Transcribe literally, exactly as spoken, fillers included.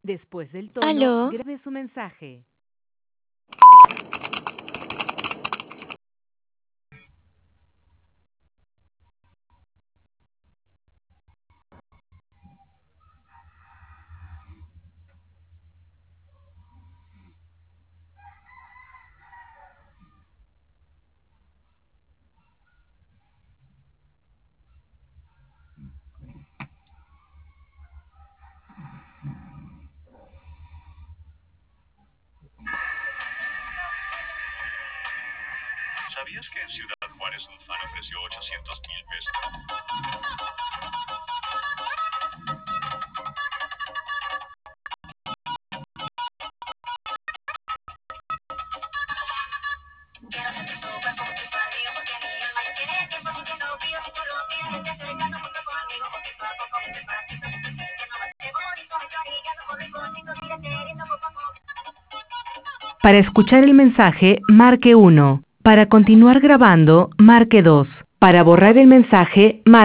Después del tono, ¿Aló? grabe su mensaje. ¿Sabías que en Ciudad Juárez un fan ofreció ochocientos mil pesos? Para escuchar el mensaje, marque uno. Para continuar grabando, marque dos. Para borrar el mensaje, marque